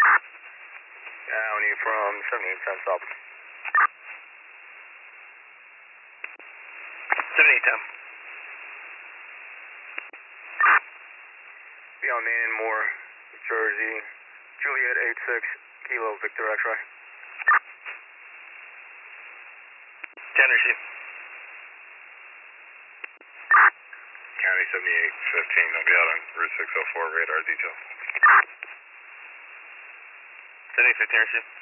County from 7810 South. 7810. Be on Nanmore, Jersey, Juliet 86, Kilo Victor X-ray. 10 receive. County 7815, I'll be out on Route 604 radar detail. 7815 receive.